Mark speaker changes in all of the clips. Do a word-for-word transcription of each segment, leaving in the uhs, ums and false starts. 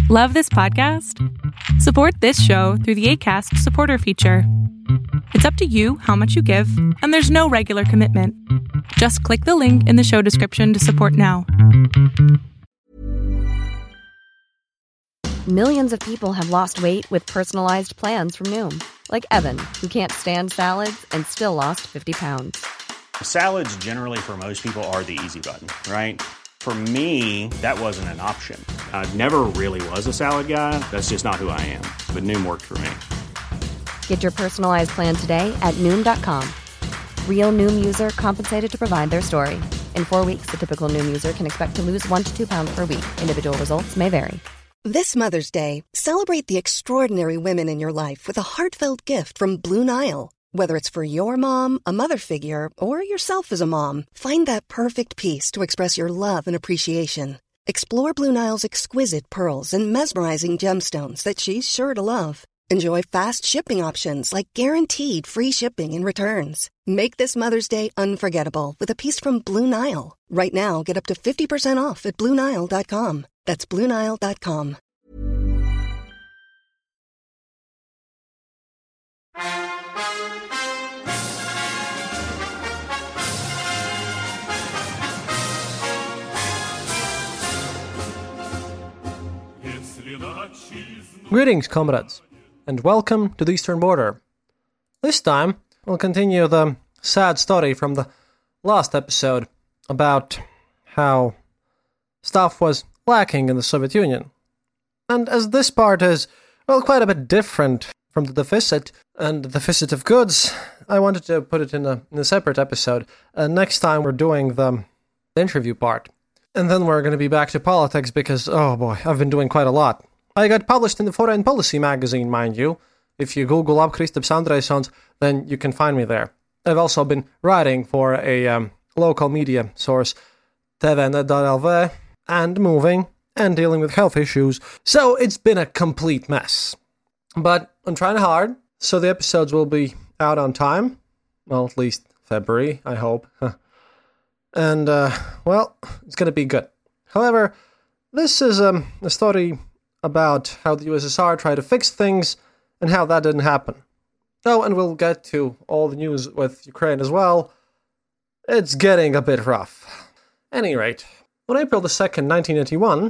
Speaker 1: Love this podcast? Support this show through the Acast supporter feature. It's up to you how much you give, and there's no regular commitment. Just click the link in the show description to support now.
Speaker 2: Millions of people have lost weight with personalized plans from Noom. Like Evan, who can't stand salads and still lost fifty pounds.
Speaker 3: Salads generally for most people are the easy button, right? For me, that wasn't an option. I never really was a salad guy. That's just not who I am. But Noom worked for me.
Speaker 2: Get your personalized plan today at Noom dot com. Real Noom user compensated to provide their story. In four weeks, the typical Noom user can expect to lose one to two pounds per week. Individual results may vary.
Speaker 4: This Mother's Day, celebrate the extraordinary women in your life with a heartfelt gift from Blue Nile. Whether it's for your mom, a mother figure, or yourself as a mom, find that perfect piece to express your love and appreciation. Explore Blue Nile's exquisite pearls and mesmerizing gemstones that she's sure to love. Enjoy fast shipping options like guaranteed free shipping and returns. Make this Mother's Day unforgettable with a piece from Blue Nile. Right now, get up to fifty percent off at Blue Nile dot com. That's Blue Nile dot com.
Speaker 5: Greetings, comrades, and welcome to the Eastern Border. This time, we'll continue the sad story from the last episode about how stuff was lacking in the Soviet Union. And as this part is, well, quite a bit different from the deficit and the deficit of goods, I wanted to put it in a, in a separate episode. Uh, next time, we're doing the interview part. And then we're going to be back to politics because, oh boy, I've been doing quite a lot. I got published in the Foreign Policy magazine, mind you. If you Google up Kristaps Andrejsons, then you can find me there. I've also been writing for a um, local media source, T V net dot L V, and moving, and dealing with health issues. So it's been a complete mess. But I'm trying hard, so the episodes will be out on time. Well, at least February, I hope. And, uh, well, it's gonna be good. However, this is um, a story about how the U S S R tried to fix things and how that didn't happen. Oh, and we'll get to all the news with Ukraine as well. It's getting a bit rough. Any rate, on April the second, nineteen eighty-one,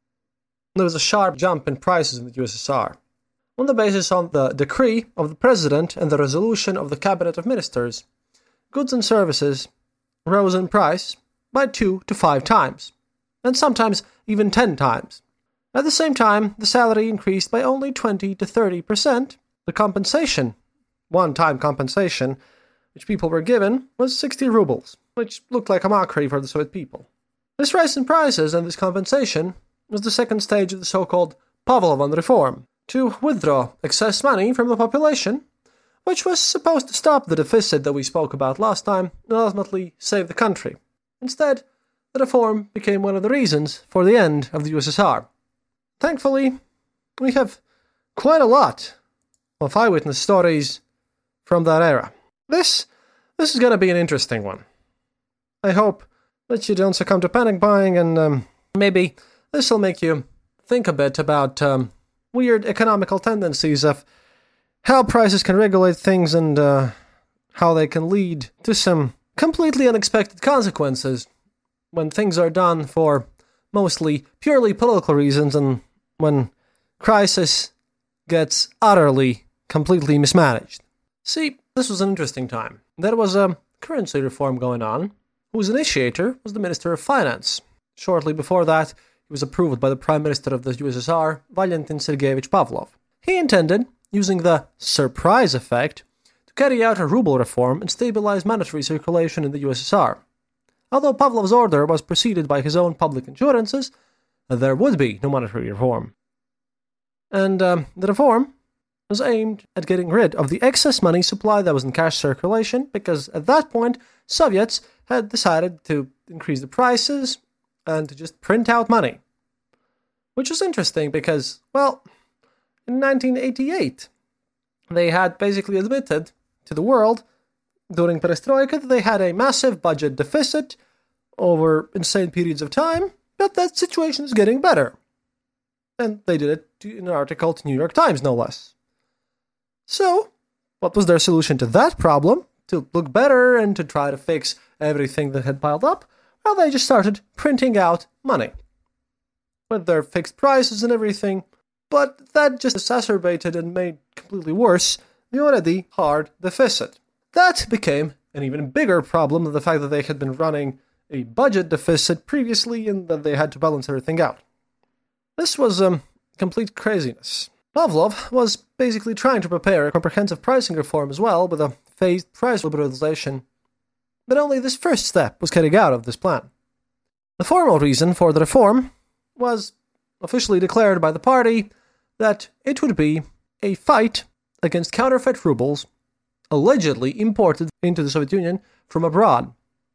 Speaker 5: there was a sharp jump in prices in the U S S R, on the basis of the decree of the President and the resolution of the Cabinet of Ministers. Goods and services rose in price by two to five times, and sometimes even ten times. At the same time, the salary increased by only twenty to thirty percent. The compensation, one-time compensation, which people were given, was sixty rubles, which looked like a mockery for the Soviet people. This rise in prices and this compensation was the second stage of the so-called Pavlovan reform, to withdraw excess money from the population, which was supposed to stop the deficit that we spoke about last time and ultimately save the country. Instead, the reform became one of the reasons for the end of the U S S R. Thankfully, we have quite a lot of eyewitness stories from that era. This this is going to be an interesting one. I hope that you don't succumb to panic buying, and um, maybe this will make you think a bit about um, weird economical tendencies of how prices can regulate things and uh, how they can lead to some completely unexpected consequences when things are done for mostly purely political reasons and when crisis gets utterly, completely mismanaged. See, this was an interesting time. There was a currency reform going on, whose initiator was the Minister of Finance. Shortly before that, he was approved by the Prime Minister of the U S S R, Valentin Sergeyevich Pavlov. He intended, using the surprise effect, to carry out a ruble reform and stabilize monetary circulation in the U S S R. Although Pavlov's order was preceded by his own public assurances, there would be no monetary reform. And um, the reform was aimed at getting rid of the excess money supply that was in cash circulation, because at that point, Soviets had decided to increase the prices and to just print out money. Which was interesting because, well, in nineteen eighty-eight, they had basically admitted to the world during Perestroika that they had a massive budget deficit over insane periods of time, but that situation is getting better. And they did it in an article to New York Times, no less. So, what was their solution to that problem? To look better and to try to fix everything that had piled up? Well, they just started printing out money. With their fixed prices and everything. But that just exacerbated and made completely worse the already hard deficit. That became an even bigger problem than the fact that they had been running a budget deficit previously and that they had to balance everything out. This was um, complete craziness. Pavlov was basically trying to prepare a comprehensive pricing reform as well with a phased price liberalization, but only this first step was carried out of this plan. The formal reason for the reform was officially declared by the party that it would be a fight against counterfeit rubles allegedly imported into the Soviet Union from abroad.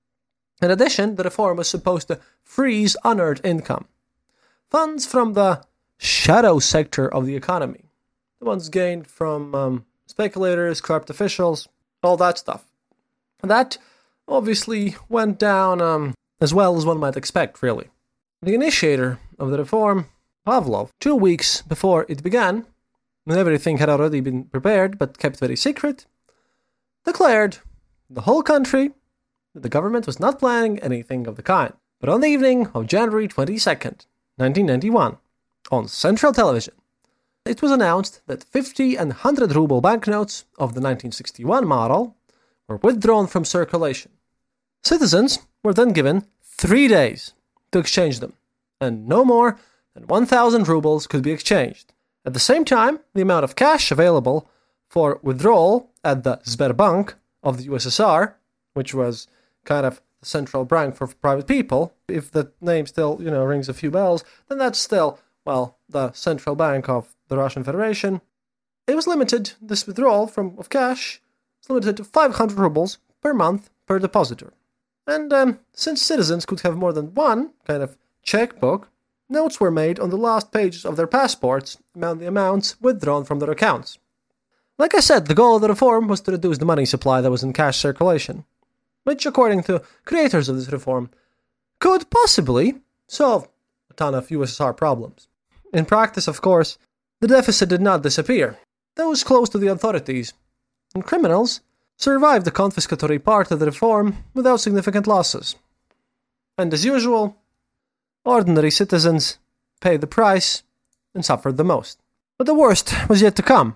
Speaker 5: In addition, the reform was supposed to freeze unearned income, funds from the shadow sector of the economy, the ones gained from um, speculators, corrupt officials, all that stuff. That obviously went down um, as well as one might expect, really. The initiator of the reform, Pavlov, two weeks before it began, when everything had already been prepared but kept very secret, declared the whole country that the government was not planning anything of the kind. But on the evening of January twenty-second, nineteen ninety-one, on Central Television, it was announced that fifty and one hundred ruble banknotes of the nineteen sixty-one model were withdrawn from circulation. Citizens were then given three days to exchange them, and no more than one thousand rubles could be exchanged. At the same time, the amount of cash available for withdrawal at the Sberbank of the U S S R, which was kind of the central bank for private people, if the name still, you know, rings a few bells, then that's still, well, the central bank of the Russian Federation. It was limited, this withdrawal from of cash was limited to five hundred rubles per month per depositor. And um, since citizens could have more than one kind of checkbook, notes were made on the last pages of their passports about the amounts withdrawn from their accounts. Like I said, the goal of the reform was to reduce the money supply that was in cash circulation, which, according to creators of this reform, could possibly solve a ton of U S S R problems. In practice, of course, the deficit did not disappear. Those close to the authorities and criminals survived the confiscatory part of the reform without significant losses. And as usual, ordinary citizens paid the price and suffered the most. But the worst was yet to come.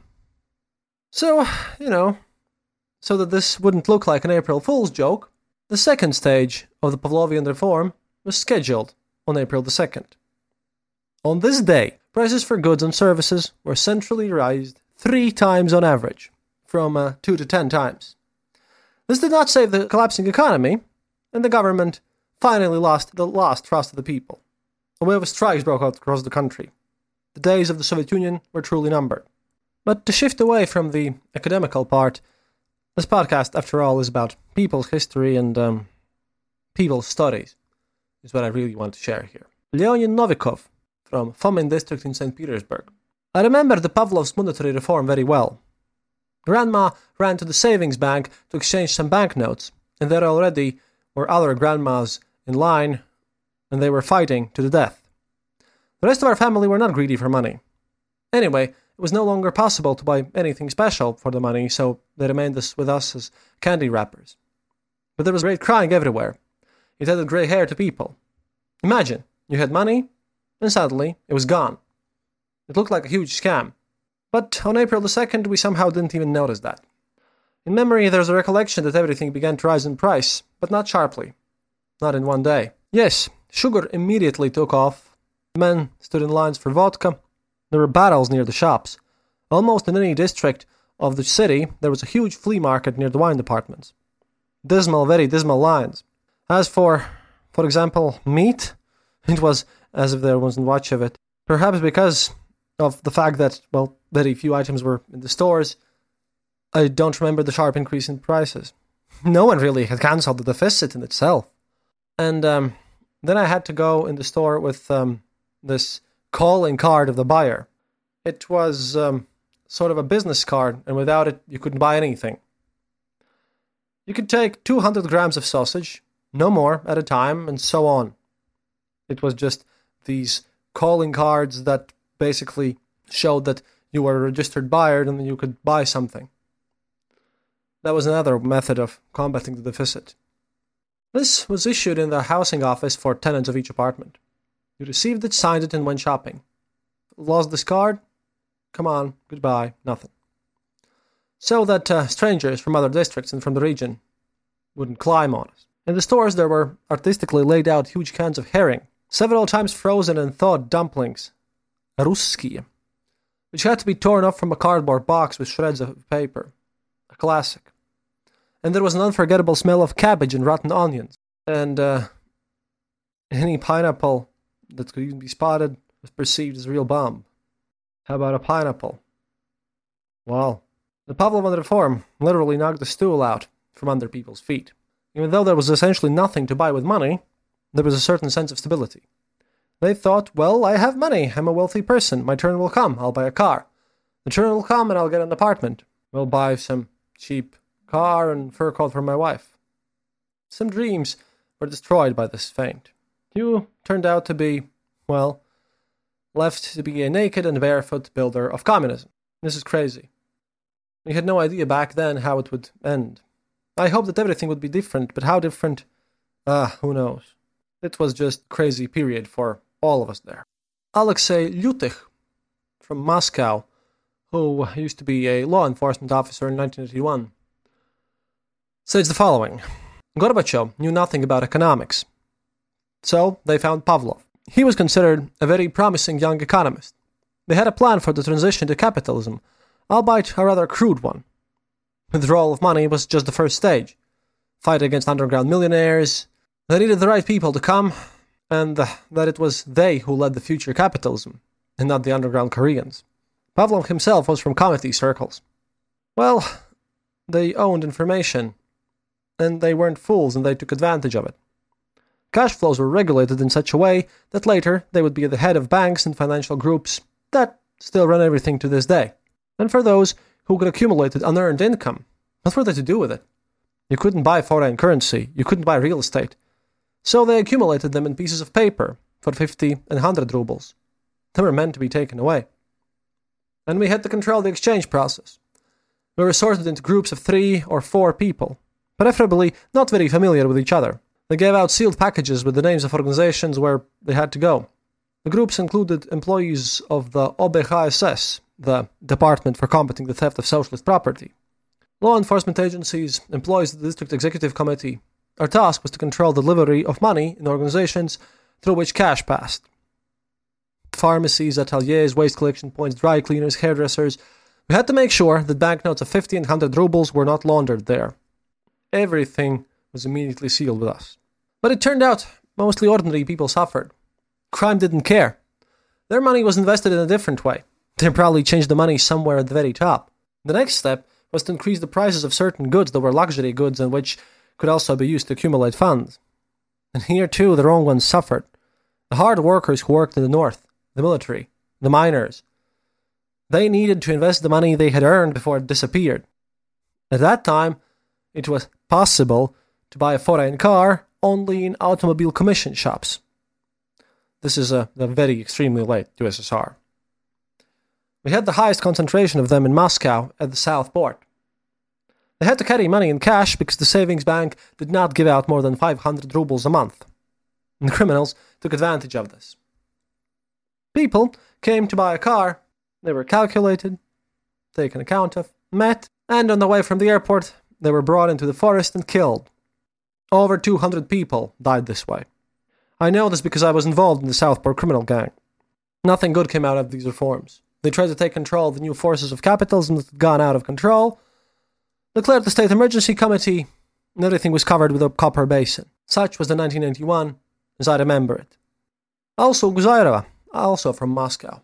Speaker 5: So, you know, so that this wouldn't look like an April Fool's joke, the second stage of the Pavlovian reform was scheduled on April the second. On this day, prices for goods and services were centrally raised three times on average, from uh, two to ten times. This did not save the collapsing economy, and the government finally lost the last trust of the people. A wave of strikes broke out across the country. The days of the Soviet Union were truly numbered. But to shift away from the academical part, this podcast, after all, is about people's history and um, people's stories, is what I really want to share here. Leonid Novikov, from Fomin district in Saint Petersburg. I remember the Pavlov's monetary reform very well. Grandma ran to the savings bank to exchange some banknotes, and there already were other grandmas in line, and they were fighting to the death. The rest of our family were not greedy for money. Anyway, it was no longer possible to buy anything special for the money, so they remained with us as candy wrappers. But there was great crying everywhere. It added grey hair to people. Imagine, you had money, and suddenly it was gone. It looked like a huge scam. But on April the second, we somehow didn't even notice that. In memory, there's a recollection that everything began to rise in price, but not sharply. Not in one day. Yes, sugar immediately took off. Men stood in lines for vodka. There were battles near the shops. Almost in any district of the city, there was a huge flea market near the wine departments. Dismal, very dismal lines. As for, for example, meat, it was as if there wasn't much of it. Perhaps because of the fact that, well, very few items were in the stores, I don't remember the sharp increase in prices. No one really had cancelled the deficit in itself. And um, then I had to go in the store with um, this calling card of the buyer. It was um, sort of a business card, and without it, you couldn't buy anything. You could take two hundred grams of sausage, no more at a time, and so on. It was just these calling cards that basically showed that you were a registered buyer and you could buy something. That was another method of combating the deficit. This was issued in the housing office for tenants of each apartment. You received it, signed it, and went shopping. Lost this card? Come on, goodbye, nothing. So that uh, strangers from other districts and from the region wouldn't climb on us. In the stores there were artistically laid out huge cans of herring, several times frozen and thawed dumplings, ruskie, which had to be torn off from a cardboard box with shreds of paper. A classic. And there was an unforgettable smell of cabbage and rotten onions. And uh, any pineapple that could even be spotted was perceived as a real bomb. How about a pineapple? Well, the Pavlovan reform literally knocked the stool out from under people's feet. Even though there was essentially nothing to buy with money, there was a certain sense of stability. They thought, well, I have money, I'm a wealthy person, my turn will come, I'll buy a car. The turn will come and I'll get an apartment. We'll buy some cheap car and fur coat for my wife. Some dreams were destroyed by this feint. You turned out to be, well, left to be a naked and barefoot builder of communism. This is crazy. We had no idea back then how it would end. I hoped that everything would be different, but how different? Ah, who knows. It was just a crazy period for all of us there. Alexei Lyutych from Moscow, who used to be a law enforcement officer in nineteen eighty-one, says the following. Gorbachev knew nothing about economics. So they found Pavlov. He was considered a very promising young economist. They had a plan for the transition to capitalism, albeit a rather crude one. Withdrawal of money was just the first stage. Fight against underground millionaires. They needed the right people to come, and uh, that it was they who led the future capitalism, and not the underground Koreans. Pavlov himself was from committee circles. Well, they owned information, and they weren't fools, and they took advantage of it. Cash flows were regulated in such a way that later they would be at the head of banks and financial groups that still run everything to this day. And for those who could accumulate unearned income, what were they to do with it? You couldn't buy foreign currency, you couldn't buy real estate. So they accumulated them in pieces of paper for fifty and one hundred rubles. They were meant to be taken away. And we had to control the exchange process. We were sorted into groups of three or four people, preferably not very familiar with each other. They gave out sealed packages with the names of organizations where they had to go. The groups included employees of the O B H S S, the Department for Combating the Theft of Socialist Property. Law enforcement agencies, employees of the District Executive Committee. Our task was to control the delivery of money in organizations through which cash passed. Pharmacies, ateliers, waste collection points, dry cleaners, hairdressers. We had to make sure that banknotes of fifty and one hundred rubles were not laundered there. Everything was immediately sealed with us. But it turned out mostly ordinary people suffered. Crime didn't care. Their money was invested in a different way. They probably changed the money somewhere at the very top. The next step was to increase the prices of certain goods that were luxury goods and which could also be used to accumulate funds. And here too the wrong ones suffered. The hard workers who worked in the north, the military, the miners. They needed to invest the money they had earned before it disappeared. At that time, it was possible to buy a foreign car only in automobile commission shops. This is a, a very extremely late U S S R. We had the highest concentration of them in Moscow at the South Port. They had to carry money in cash because the savings bank did not give out more than five hundred rubles a month. And the criminals took advantage of this. People came to buy a car. They were calculated, taken account of, met, and on the way from the airport, they were brought into the forest and killed. Over two hundred people died this way. I know this because I was involved in the Southport criminal gang. Nothing good came out of these reforms. They tried to take control of the new forces of capitalism that had gone out of control, declared the State Emergency Committee, and everything was covered with a copper basin. Such was the nineteen ninety-one, as I remember it. Also Guzairova, also from Moscow.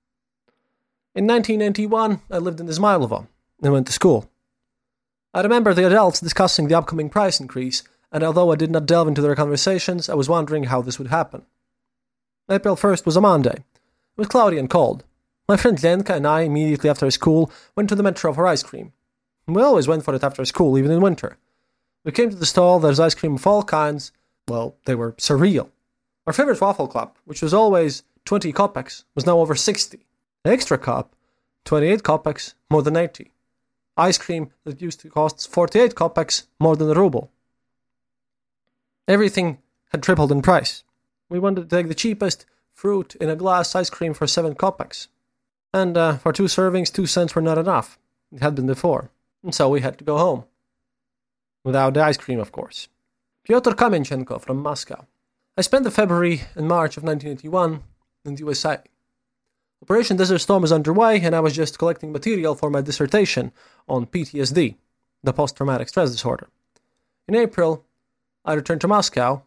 Speaker 5: In nineteen ninety-one, I lived in Izmailovo and went to school. I remember the adults discussing the upcoming price increase, and although I did not delve into their conversations, I was wondering how this would happen. April first was a Monday. It was cloudy and cold. My friend Lenka and I, immediately after school, went to the metro for ice cream. We always went for it after school, even in winter. We came to the stall, there's ice cream of all kinds. Well, they were surreal. Our favorite waffle club, which was always twenty kopecks, was now over sixty. Extra cup, twenty-eight kopecks, more than eighty. Ice cream that used to cost forty-eight kopecks, more than a ruble. Everything had tripled in price. We wanted to take the cheapest fruit in a glass ice cream for seven kopecks. And uh, for two servings, two cents were not enough. It had been before. And so we had to go home. Without the ice cream, of course. Pyotr Kamenchenko from Moscow. I spent the February and March of nineteen eighty-one in the U S A. Operation Desert Storm was underway, and I was just collecting material for my dissertation on P T S D, the post-traumatic stress disorder. In April, I returned to Moscow,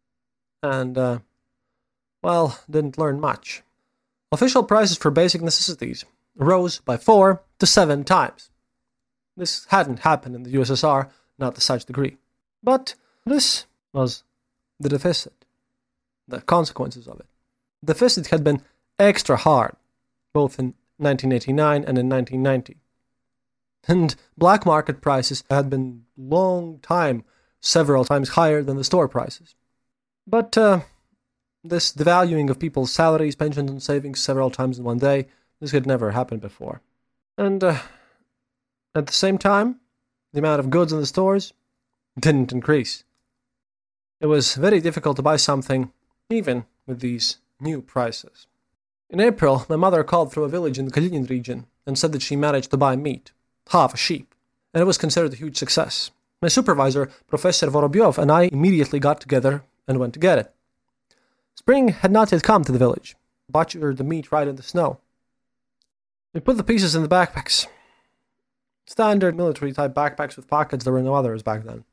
Speaker 5: and, uh, well, didn't learn much. Official prices for basic necessities rose by four to seven times. This hadn't happened in the U S S R, not to such degree. But this was the deficit, the consequences of it. The deficit had been extra hard, both in nineteen eighty-nine and in nineteen ninety. And black market prices had been long time, several times higher than the store prices. But uh, this devaluing of people's salaries, pensions, and savings several times in one day, this had never happened before. And uh, at the same time, the amount of goods in the stores didn't increase. It was very difficult to buy something, even with these new prices. In April, my mother called from a village in the Kalinin region and said that she managed to buy meat, half a sheep, and it was considered a huge success. My supervisor, Professor Vorobyov, and I immediately got together and went to get it. Spring had not yet come to the village. Butchered the meat right in the snow. We put the pieces in the backpacks. Standard military-type backpacks with pockets, there were no others back then.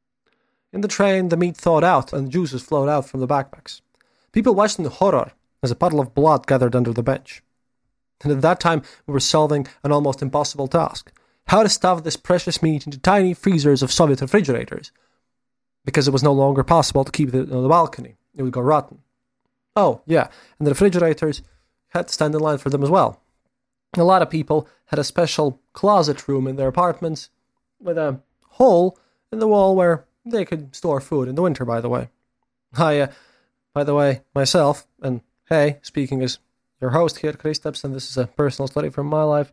Speaker 5: In the train, the meat thawed out and the juices flowed out from the backpacks. People watched in horror as a puddle of blood gathered under the bench. And at that time, we were solving an almost impossible task. How to stuff this precious meat into tiny freezers of Soviet refrigerators. Because it was no longer possible to keep it on the balcony. It would go rotten. Oh, yeah, and the refrigerators had to stand in line for them as well. A lot of people had a special closet room in their apartments with a hole in the wall where they could store food in the winter, by the way. I, uh, by the way, myself, and hey, speaking as your host here, Kristaps, and this is a personal story from my life.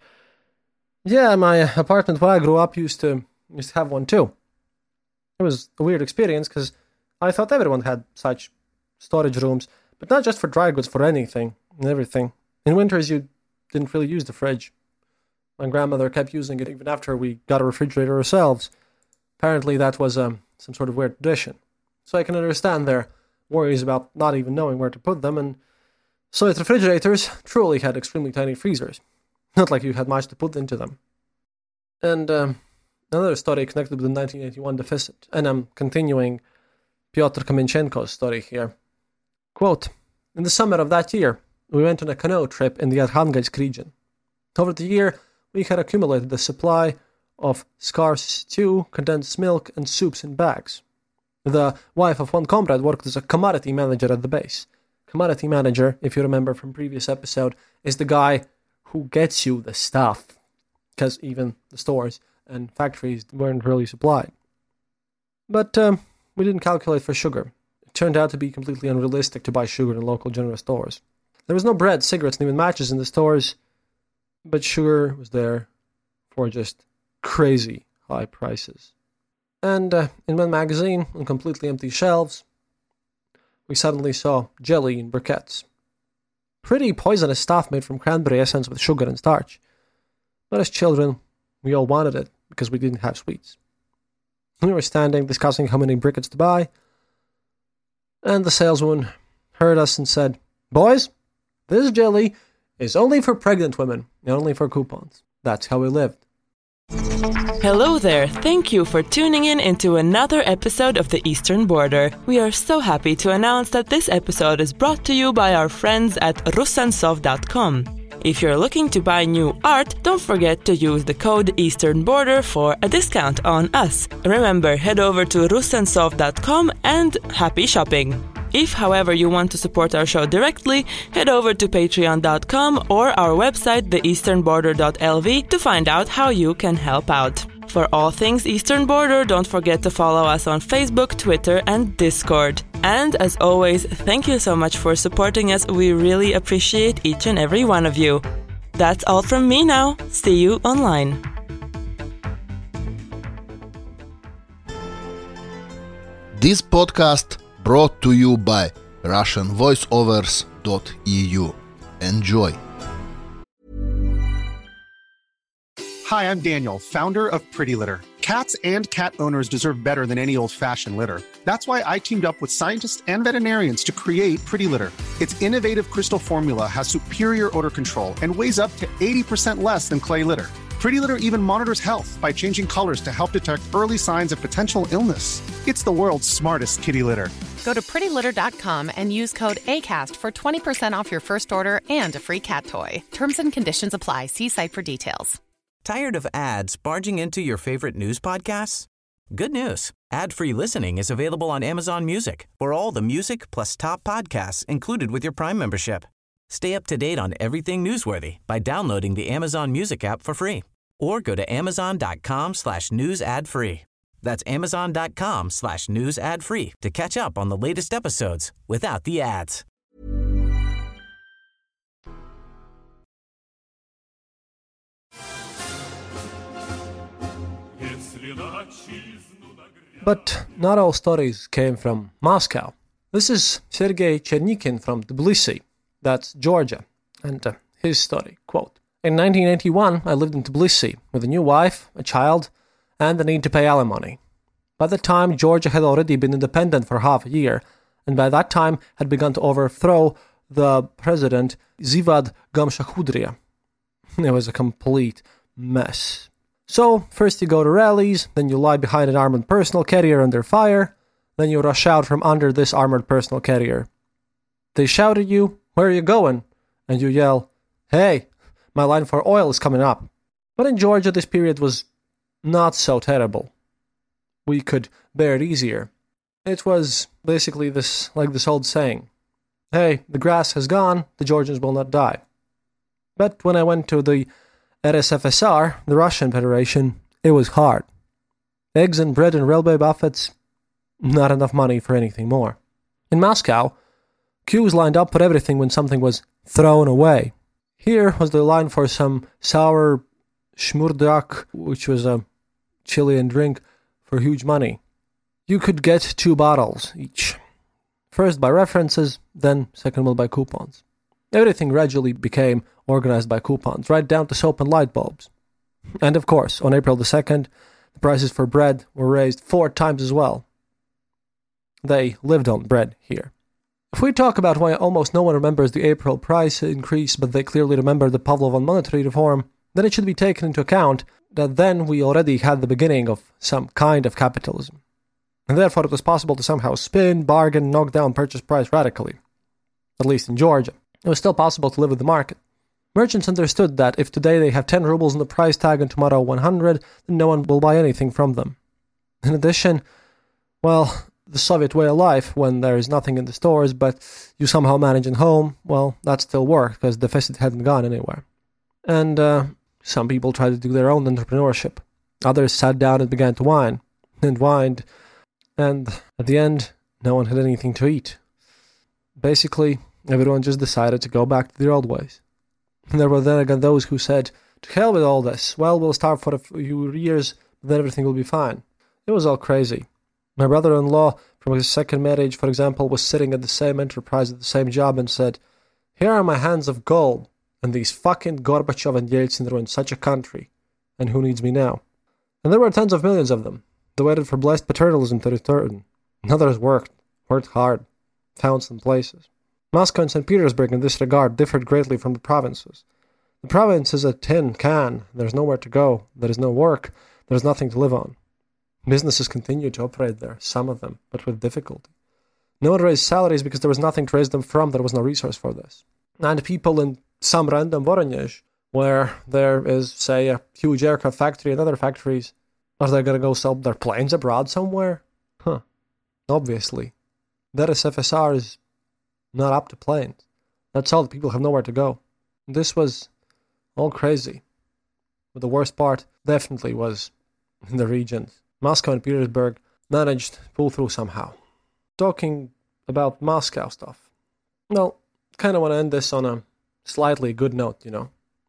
Speaker 5: Yeah, my apartment where I grew up used to used to have one too. It was a weird experience because I thought everyone had such storage rooms, but not just for dry goods, for anything and everything. In winters, you didn't really use the fridge. My grandmother kept using it even after we got a refrigerator ourselves. Apparently, that was um, some sort of weird tradition. So I can understand their worries about not even knowing where to put them, and Soviet refrigerators truly had extremely tiny freezers. Not like you had much to put into them. And um, another story connected with the nineteen eighty-one deficit, and I'm continuing Pyotr Kamenchenko's story here. Quote, in the summer of that year, we went on a canoe trip in the Arkhangelsk region. Over the year, we had accumulated a supply of scarce stew, condensed milk, and soups in bags. The wife of one comrade worked as a commodity manager at the base. Commodity manager, if you remember from previous episode, is the guy who gets you the stuff, because even the stores and factories weren't really supplied. But um, we didn't calculate for sugar. It turned out to be completely unrealistic to buy sugar in local general stores. There was no bread, cigarettes, and even matches in the stores, but sugar was there for just crazy high prices. And uh, in one magazine, on completely empty shelves, we suddenly saw jelly in briquettes. Pretty poisonous stuff made from cranberry essence with sugar and starch. But as children, we all wanted it because we didn't have sweets. We were standing discussing how many briquettes to buy, and the saleswoman heard us and said, "Boys, this jelly is only for pregnant women and only for coupons." That's how we lived.
Speaker 6: Hello there. Thank you for tuning in into another episode of The Eastern Border. We are so happy to announce that this episode is brought to you by our friends at russensov dot com. If you're looking to buy new art, don't forget to use the code Eastern Border for a discount on us. Remember, head over to russensov dot com and happy shopping. If, however, you want to support our show directly, head over to patreon dot com or our website the eastern border dot l v to find out how you can help out. For all things Eastern Border, don't forget to follow us on Facebook, Twitter, and Discord. And as always, thank you so much for supporting us. We really appreciate each and every one of you. That's all from me now. See you online.
Speaker 7: This podcast brought to you by Russian Voiceovers dot e u. Enjoy.
Speaker 8: Hi, I'm Daniel, founder of Pretty Litter. Cats and cat owners deserve better than any old-fashioned litter. That's why I teamed up with scientists and veterinarians to create Pretty Litter. Its innovative crystal formula has superior odor control and weighs up to eighty percent less than clay litter. Pretty Litter even monitors health by changing colors to help detect early signs of potential illness. It's the world's smartest kitty litter.
Speaker 9: Go to pretty litter dot com and use code ACAST for twenty percent off your first order and a free cat toy. Terms and conditions apply. See site for details.
Speaker 10: Tired of ads barging into your favorite news podcasts? Good news. Ad-free listening is available on Amazon Music for all the music plus top podcasts included with your Prime membership. Stay up to date on everything newsworthy by downloading the Amazon Music app for free or go to amazon.com slash news ad free. That's amazon.com slash news ad free to catch up on the latest episodes without the ads.
Speaker 5: But not all stories came from Moscow. This is Sergei Chernikin from Tbilisi, that's Georgia, and uh, his story, quote, "In nineteen eighty-one, I lived in Tbilisi with a new wife, a child, and the need to pay alimony. By the time, Georgia had already been independent for half a year, and by that time had begun to overthrow the president, Zivad Gamshakhudria. It was a complete mess. So, first you go to rallies, then you lie behind an armored personal carrier under fire, then you rush out from under this armored personal carrier. They shout at you, 'Where are you going?' And you yell, 'Hey, my line for oil is coming up.' But in Georgia, this period was not so terrible. We could bear it easier. It was basically this, like this old saying, 'Hey, the grass has gone, the Georgians will not die.' But when I went to the R S F S R, the Russian Federation, it was hard. Eggs and bread and railway buffets, not enough money for anything more. In Moscow, queues lined up for everything when something was thrown away. Here was the line for some sour shmurdak, which was a Chilean drink, for huge money. You could get two bottles each. First by references, then second one by coupons. Everything gradually became organized by coupons, right down to soap and light bulbs. And of course, on April the second, the prices for bread were raised four times as well. They lived on bread here. If we talk about why almost no one remembers the April price increase, but they clearly remember the Pavlovan monetary reform, then it should be taken into account that then we already had the beginning of some kind of capitalism. And therefore it was possible to somehow spin, bargain, knock down purchase price radically. At least in Georgia. It was still possible to live with the market. Merchants understood that if today they have ten rubles on the price tag and tomorrow one hundred, then no one will buy anything from them. In addition, well, the Soviet way of life, when there is nothing in the stores, but you somehow manage at home, well, that still worked, because the deficit hadn't gone anywhere. And uh, some people tried to do their own entrepreneurship. Others sat down and began to whine, and whined, and at the end, no one had anything to eat. Basically, everyone just decided to go back to their old ways. And there were then again those who said, "To hell with all this. Well, we'll starve for a few years, but then everything will be fine." It was all crazy. My brother-in-law from his second marriage, for example, was sitting at the same enterprise at the same job and said, "Here are my hands of gold, and these fucking Gorbachev and Yeltsin ruined such a country, and who needs me now?" And there were tens of millions of them. They waited for blessed paternalism to return. And others worked, worked hard, found some places. Moscow and Saint Petersburg in this regard differed greatly from the provinces. The province is a tin can. There's nowhere to go. There is no work. There is nothing to live on. Businesses continued to operate there, some of them, but with difficulty. No one raised salaries because there was nothing to raise them from. There was no resource for this. And people in some random Voronezh, where there is, say, a huge aircraft factory and other factories, are they going to go sell their planes abroad somewhere? Huh. Obviously. The R S F S R is not up to planes. That's all. The people have nowhere to go. This was all crazy. But the worst part definitely was in the regions. Moscow and Petersburg managed to pull through somehow. Talking about Moscow stuff. Well, kind of want to end this on a slightly good note, you know.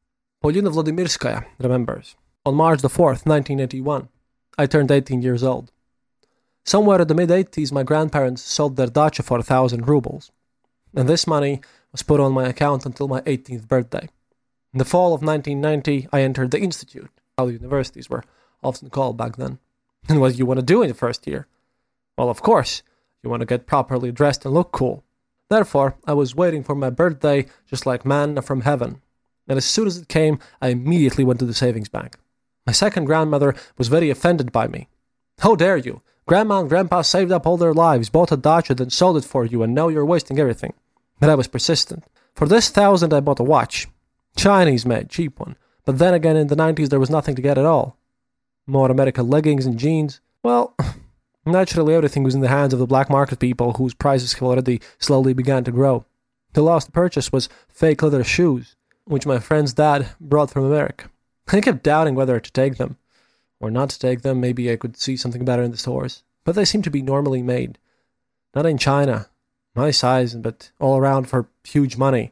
Speaker 5: Polina Vladimirskaya remembers. On March the fourth, nineteen eighty-one, I turned eighteen years old. Somewhere in the mid-eighties, my grandparents sold their dacha for a thousand rubles, and this money was put on my account until my eighteenth birthday. In the fall of nineteen ninety, I entered the institute, how the universities were often called back then. And what do you want to do in the first year? Well, of course, you want to get properly dressed and look cool. Therefore, I was waiting for my birthday just like manna from heaven. And as soon as it came, I immediately went to the savings bank. My second grandmother was very offended by me. How dare you? Grandma and Grandpa saved up all their lives, bought a dacha, then sold it for you, and now you're wasting everything. But I was persistent. For this thousand, I bought a watch. Chinese-made, cheap one. But then again, in the nineties, there was nothing to get at all. More American leggings and jeans. Well, naturally, everything was in the hands of the black market people whose prices have already slowly began to grow. The last purchase was fake leather shoes, which my friend's dad brought from America. I kept doubting whether to take them or not to take them. Maybe I could see something better in the stores. But they seemed to be normally made. Not in China, my size, but all around for huge money.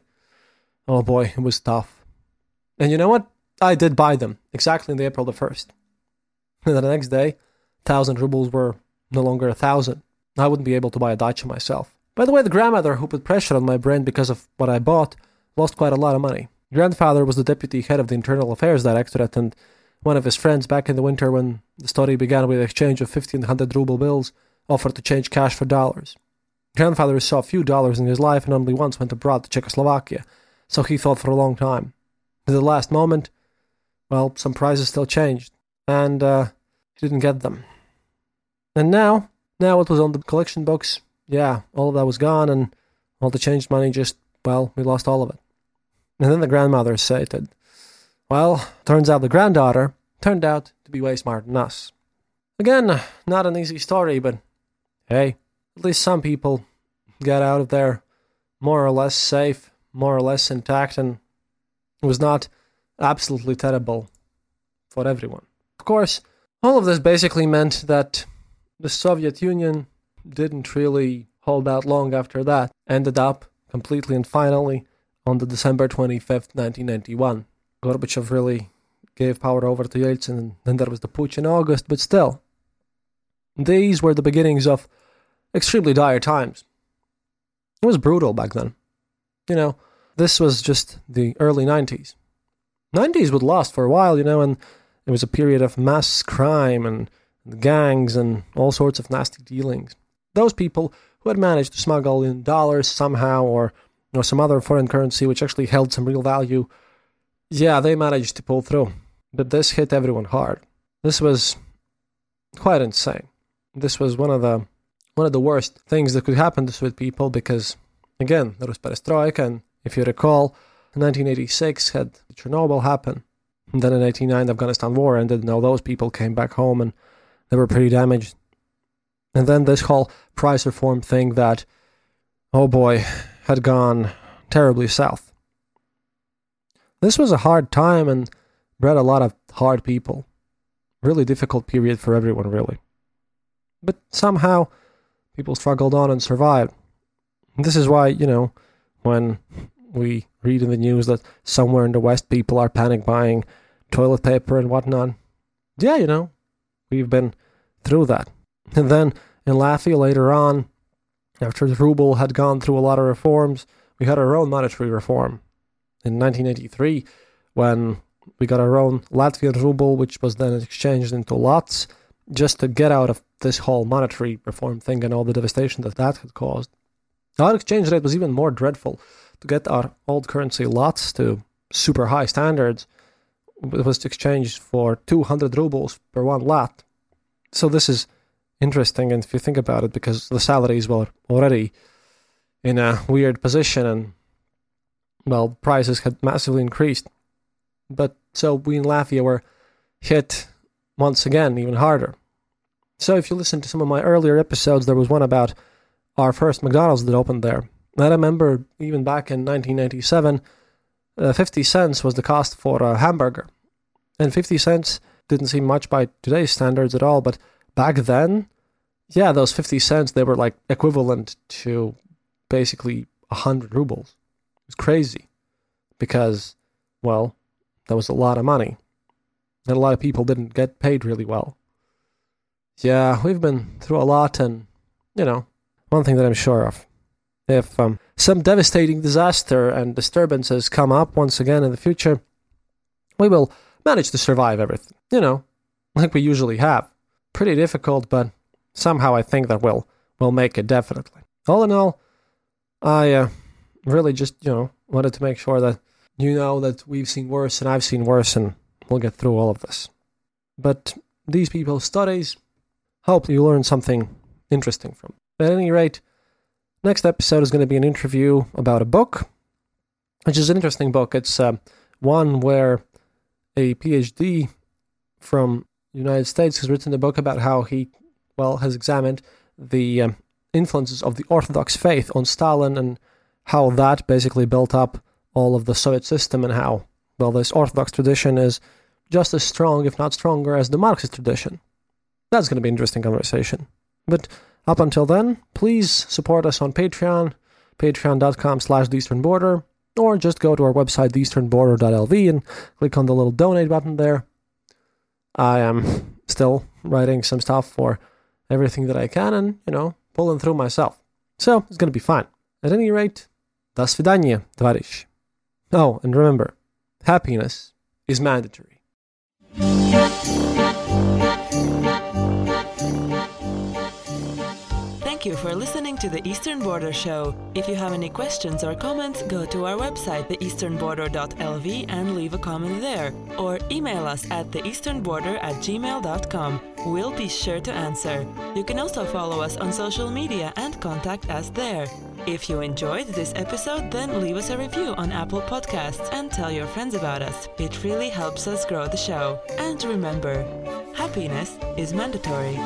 Speaker 5: Oh boy, it was tough. And you know what? I did buy them, exactly on the April the first. And then the next day, thousand rubles were no longer a thousand. I wouldn't be able to buy a dacha myself. By the way, the grandmother who put pressure on my brain because of what I bought lost quite a lot of money. Grandfather was the deputy head of the Internal Affairs Directorate, and one of his friends back in the winter when the story began with the exchange of fifteen hundred ruble bills offered to change cash for dollars. Grandfather saw a few dollars in his life and only once went abroad to Czechoslovakia, so he thought for a long time. At the last moment, well, some prices still changed, and uh, he didn't get them. And now, now it was on the collection books. Yeah, all of that was gone, and all the changed money just, well, we lost all of it. And then the grandmother stated, well, turns out the granddaughter turned out to be way smarter than us. Again, not an easy story, but hey, at least some people got out of there more or less safe, more or less intact, and it was not absolutely terrible for everyone. Of course, all of this basically meant that the Soviet Union didn't really hold out long after that, ended up completely and finally on the December twenty-fifth, nineteen ninety-one. Gorbachev really gave power over to Yeltsin, and then there was the putsch in August, but still, these were the beginnings of extremely dire times. It was brutal back then. You know, this was just the early nineties. nineties would last for a while, you know, and it was a period of mass crime and gangs and all sorts of nasty dealings. Those people who had managed to smuggle in dollars somehow or, or some other foreign currency which actually held some real value, yeah, they managed to pull through. But this hit everyone hard. This was quite insane. This was one of the one of the worst things that could happen to Soviet people because, again, there was perestroika, and if you recall, in nineteen eighty-six had Chernobyl happen. And then in eighty-nine, the Afghanistan war ended, and all those people came back home, and they were pretty damaged. And then this whole price reform thing that, oh boy, had gone terribly south. This was a hard time and bred a lot of hard people. Really difficult period for everyone, really. But somehow, people struggled on and survived. And this is why, you know, when we read in the news that somewhere in the West people are panic buying toilet paper and whatnot, yeah, you know, we've been through that. And then in Latvia later on, after the ruble had gone through a lot of reforms, we had our own monetary reform. In nineteen eighty-three, when we got our own Latvian ruble, which was then exchanged into lots, just to get out of this whole monetary reform thing and all the devastation that that had caused. Our exchange rate was even more dreadful. To get our old currency lots to super high standards, it was exchanged for two hundred rubles per one lat. So this is interesting, and if you think about it, because the salaries were already in a weird position, and, well, prices had massively increased. But so we in Latvia were hit once again even harder. So if you listen to some of my earlier episodes, there was one about our first McDonald's that opened there. I remember even back in nineteen ninety-seven, uh, fifty cents was the cost for a hamburger. And fifty cents didn't seem much by today's standards at all, but back then, yeah, those fifty cents, they were like equivalent to basically one hundred rubles. It was crazy because, well, that was a lot of money. And a lot of people didn't get paid really well. Yeah, we've been through a lot, and, you know, one thing that I'm sure of, if um, some devastating disaster and disturbances come up once again in the future, we will manage to survive everything, you know, like we usually have. Pretty difficult, but somehow I think that we'll, we'll make it, definitely. All in all, I uh, really just, you know, wanted to make sure that you know that we've seen worse and I've seen worse, and we'll get through all of this. But these people's stories, hope you learn something interesting from. At any rate, next episode is going to be an interview about a book, which is an interesting book. It's uh, one where a PhD from the United States has written a book about how he, well, has examined the um, influences of the Orthodox faith on Stalin and how that basically built up all of the Soviet system, and how, well, this Orthodox tradition is just as strong, if not stronger, as the Marxist tradition. That's going to be an interesting conversation. But up until then, please support us on Patreon, patreon.com slash the Eastern Border, or just go to our website, the eastern border dot l v, and click on the little donate button there. I am still writing some stuff for everything that I can and, you know, pulling through myself. So, it's going to be fine. At any rate, до свидания, товарищ. Oh, and remember, happiness is mandatory.
Speaker 6: Thank you for listening to the Eastern Border Show. If you have any questions or comments, go to our website, the eastern border dot l v, and leave a comment there. Or email us at the eastern border at gmail dot com. We'll be sure to answer. You can also follow us on social media and contact us there. If you enjoyed this episode, then leave us a review on Apple Podcasts and tell your friends about us. It really helps us grow the show. And remember, happiness is mandatory.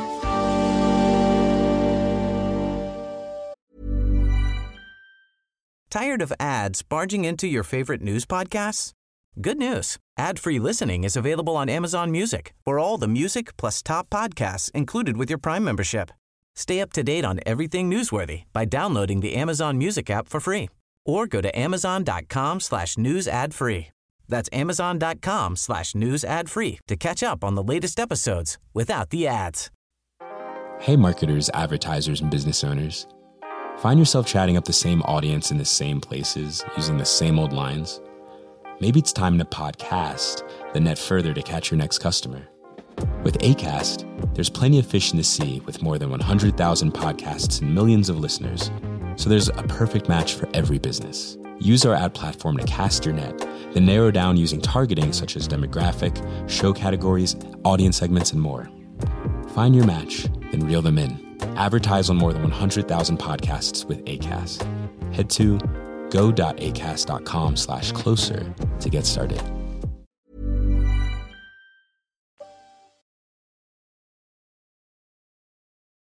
Speaker 10: Tired of ads barging into your favorite news podcasts? Good news. Ad-free listening is available on Amazon Music for all the music plus top podcasts included with your Prime membership. Stay up to date on everything newsworthy by downloading the Amazon Music app for free, or go to amazon.com slash news ad free. That's amazon.com slash news ad free to catch up on the latest episodes without the ads.
Speaker 11: Hey marketers, advertisers, and business owners. Find yourself chatting up the same audience in the same places, using the same old lines? Maybe it's time to podcast, then net further to catch your next customer. With Acast, there's plenty of fish in the sea with more than one hundred thousand podcasts and millions of listeners. So there's a perfect match for every business. Use our ad platform to cast your net, then narrow down using targeting such as demographic, show categories, audience segments, and more. Find your match, then reel them in. Advertise on more than one hundred thousand podcasts with Acast. Head to go.acast.com slash closer to get started.